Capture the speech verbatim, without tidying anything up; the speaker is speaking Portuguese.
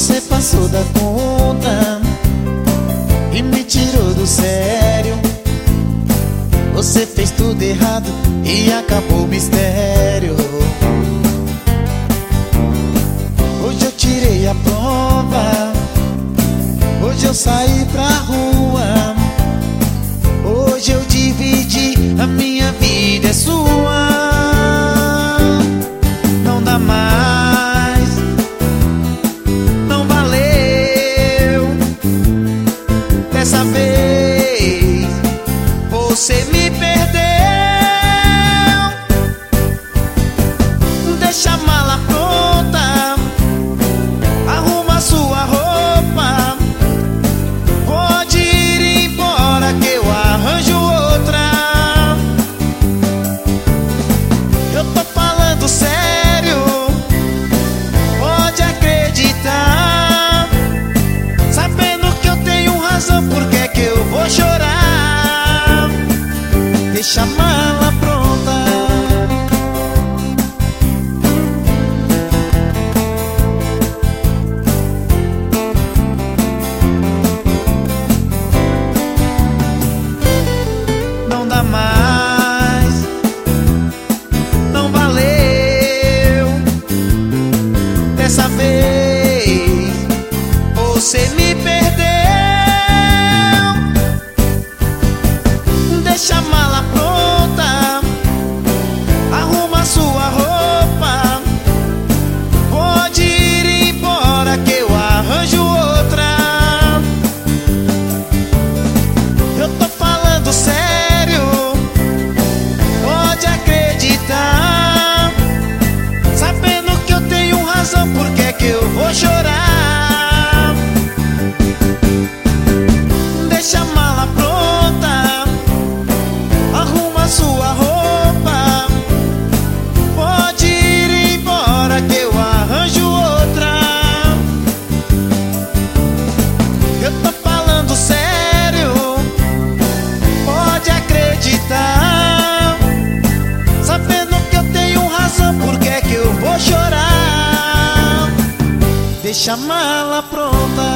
Você passou da conta e me tirou do sério. Você fez tudo errado e acabou o mistério. Hoje eu tirei a prova, hoje eu saí pra rua, hoje eu dividi, a minha vida é sua. Não dá mais, não valeu. Dessa vez você me perdeu. Deixa a mala pronta, arruma sua roupa, pode ir embora que eu arranjo outra. Eu tô falando sério, pode acreditar. Sabendo que eu tenho razão, por que é que eu vou chorar? Deixa a mala pronta. Não dá mais, não valeu. Dessa vez você me perdeu. Deixa a mala pronta, arruma sua roupa, pode ir embora que eu arranjo outra. Eu tô falando sério, pode acreditar. Sabendo que eu tenho razão, por que é que eu vou chorar? Deixa a mala pronta, arruma sua roupa, pode ir embora que eu arranjo outra. Eu tô falando sério, pode acreditar. Sabendo que eu tenho razão, por que é que eu vou chorar? Deixa a mala pronta.